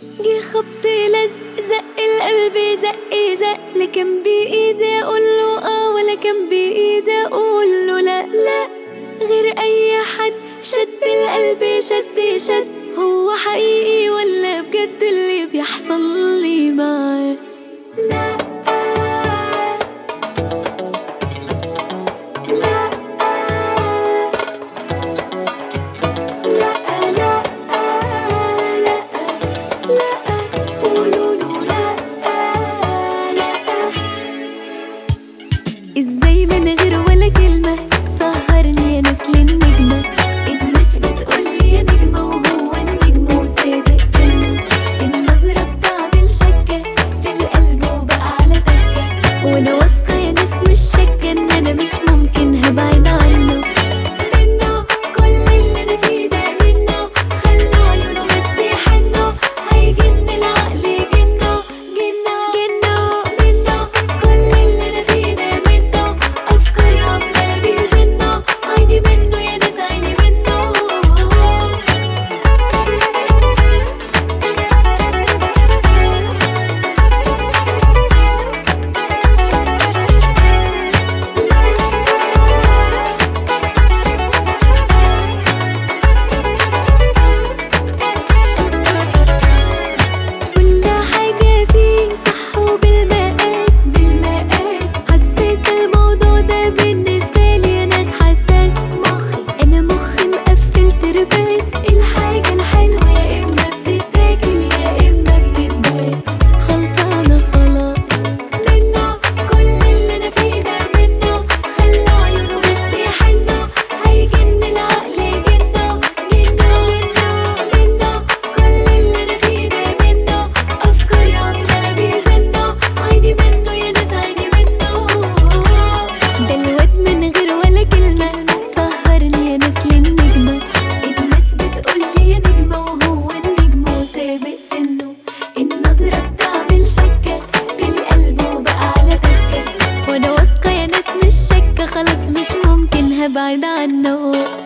جه خبط لزق زق القلب زق زق، لا كان بإيدي أقوله ولا كان بإيدي أقوله لا لا، غير أي حد شد القلب شد. هو حقيقي ولا بجد اللي بيحصل لي معاه؟ لا ازاي من غير ولا كلمة سهرني يا نسل النجمة؟ الناس بتقولي يا نجمة وهو النجم وسابق سنه، النظرة بتعمل شكة في القلب وبقى على دكة، وانا واثقة يا ناس مش شاكة ان انا مش ممكن هبعد عنه. منه كل اللي انا فيه ده منه، خلوا عيونه بس يحنوا، هيجن العقل يجنه جنه منه كل اللي انا فيه ده منه، افكاري عمالة بيزنه، عيني منه يا ناس عيني منه. كل حاجة فيه صح وبالمقاس حساس الموضوع ده بالنسبة لي يا ناس حساس. أنا مخي مقفل ترباس، الحاجة الحلوة يا إما بتتاكل يا إما بتتباس، خلصانة خلاص. منه كل اللي أنا فيه ده منه، خلوا عيونه بس يحنوا، هيجن العقل يجنه منه كل اللي أنا فيه ده منه، أفكاري عمالة بيزنوا، عيني منه يا ناس عيني منه. ده الواد من غير ولا كلمة سهرني يا نسل النجمة، الناس بتقولي يا نجمة وهو النجم وسابق سنه، النظرة بتعمل شكة في القلب وبقى على دكة، وانا واثقة يا ناس مش شاكة خلاص مش ممكن هبعد عنه.